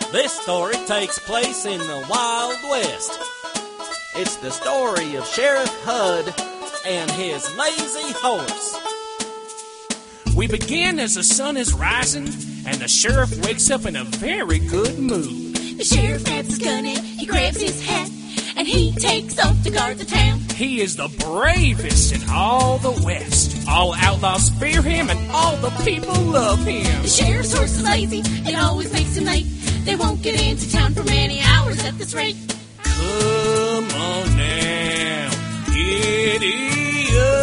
This story takes place in the Wild West. It's the story of Sheriff Hud and his lazy horse. We begin as the sun is rising, and the sheriff wakes up in a very good mood. The sheriff grabs his gun and he grabs his hat, and he takes off to guard the town. He is the bravest in all the West. All outlaws fear him, and all the people love him. The sheriff's horse is lazy, it always makes him late. They won't get into town for many hours at this rate. Come on now, giddy up.